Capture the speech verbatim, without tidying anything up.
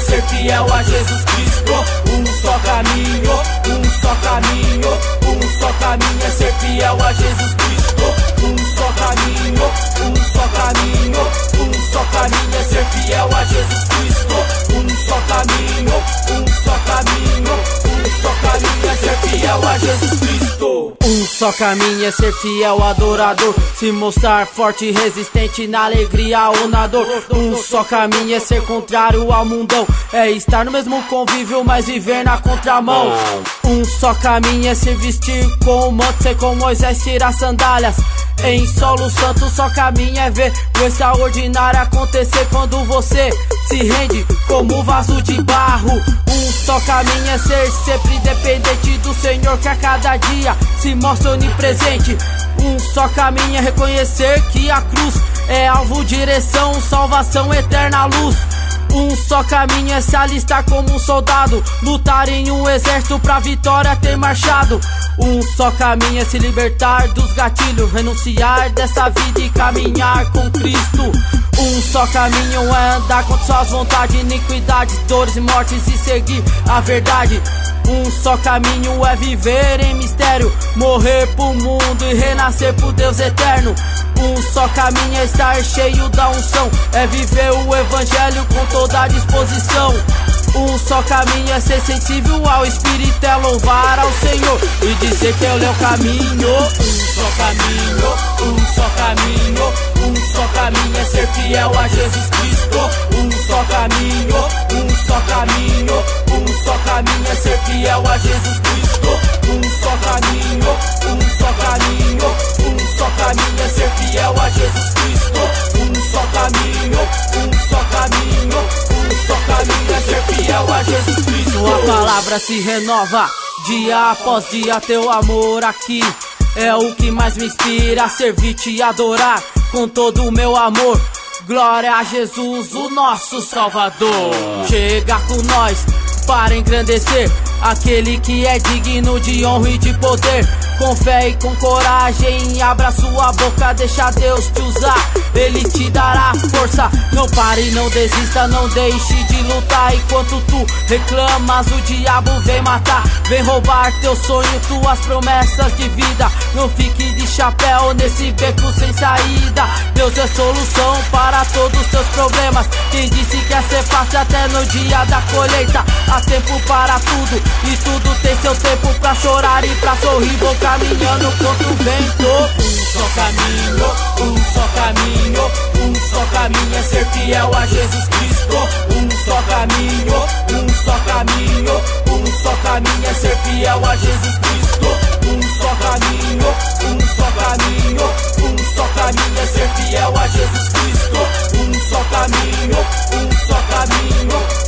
ser fiel a Jesus Cristo. Um só caminho, um só caminho, um só caminho é ser fiel a Jesus Cristo. Um só caminho, um só caminho, um só caminho é ser fiel a Jesus Cristo. Um só caminho, um só caminho, um só caminho é ser fiel a Jesus Cristo. Um só caminho é ser fiel adorador, se mostrar forte e resistente na alegria ou na dor. Um só caminho é ser contrário ao mundão, é estar no mesmo convívio, mas viver na contramão. Um só caminho é se vestir com o manto, ser com Moisés, tirar sandálias em solo santo. Só caminho é ver o extraordinário acontecer quando você se rende como vaso de barro. Um só caminho é ser sempre dependente do Senhor, que a cada dia se mostra onipresente. Um só caminho é reconhecer que a cruz é alvo, direção, salvação, eterna luz. Um só caminho é se alistar como um soldado, lutar em um exército pra vitória ter marchado. Um só caminho é se libertar dos gatilhos, renunciar dessa vida e caminhar com Cristo. Um só caminho é andar contra suas vontades, iniquidades, dores e mortes e seguir a verdade. Um só caminho é viver em mistério, morrer pro mundo e renascer pro Deus eterno. Um só caminho é estar cheio da unção, é viver o evangelho com toda a disposição. Um só caminho é ser sensível ao Espírito, é louvar ao Senhor e dizer que Ele é o caminho. Um só caminho, um só caminho, um só caminho é ser fiel a Jesus Cristo. Um só caminho, um só caminho, um só caminho é ser fiel a Jesus Cristo. Um só caminho, um só caminho, um só caminho é ser fiel a Jesus Cristo. Um só caminho, um só caminho, um só caminho é ser fiel a Jesus Cristo. Sua palavra se renova dia após dia, teu amor aqui é o que mais me inspira a servir-te e adorar com todo o meu amor. Glória a Jesus, o nosso Salvador. Chega com nós para engrandecer aquele que é digno de honra e de poder. Com fé e com coragem, abra sua boca, deixa Deus te usar, Ele te dará força. Não pare, não desista, não deixe de lutar. Enquanto tu reclamas, o diabo vem matar, vem roubar teu sonho, tuas promessas de vida. Não fique de chapéu nesse beco sem saída. Deus é solução para todos os teus problemas. Quem disse que ia ser fácil até no dia da colheita? Há tempo para tudo e tudo tem seu tempo pra chorar e pra sorrir. Vou caminhando contra o vento. Um só caminho, um só caminho, um só caminho é ser fiel a Jesus Cristo. Um só caminho, um só caminho, um só caminho é ser fiel a Jesus Cristo. Um só caminho, um só caminho, um só caminho é ser fiel a Jesus Cristo. Um só caminho, um só caminho.